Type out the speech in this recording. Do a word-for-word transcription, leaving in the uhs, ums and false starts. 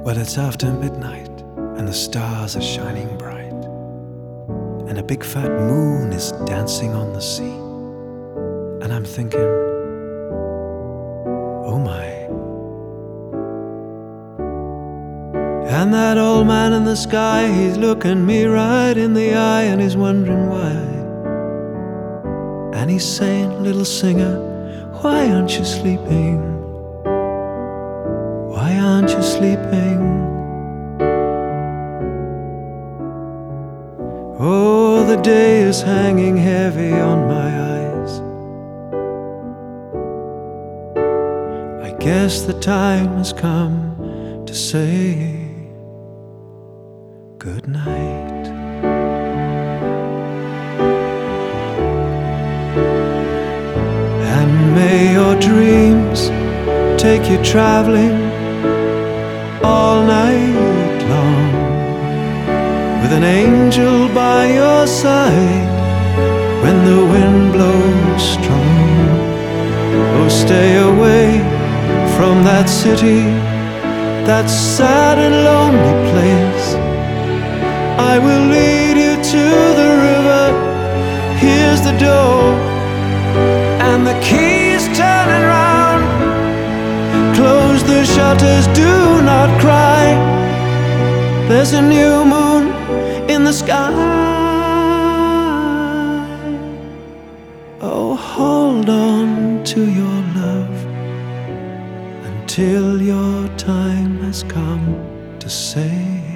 Well, it's after midnight and the stars are shining bright, and a big fat moon is dancing on the sea. And I'm thinking, oh my. And that old man in the sky, he's looking me right in the eye, and he's wondering why. And he's saying, little singer, why aren't you sleeping? Why aren't you sleeping? Oh, the day is hanging heavy on my eyes. I guess the time has come to say good night. And may your dreams take you traveling all night long, with an angel by your side when the wind blows strong. Oh, stay away from that city, that sad and lonely place. I will lead you to the river. Here's the door, and the key's turning round. Close the shutters, do not cry. There's a new moon in the sky. Oh, hold on to your love until your time has come to say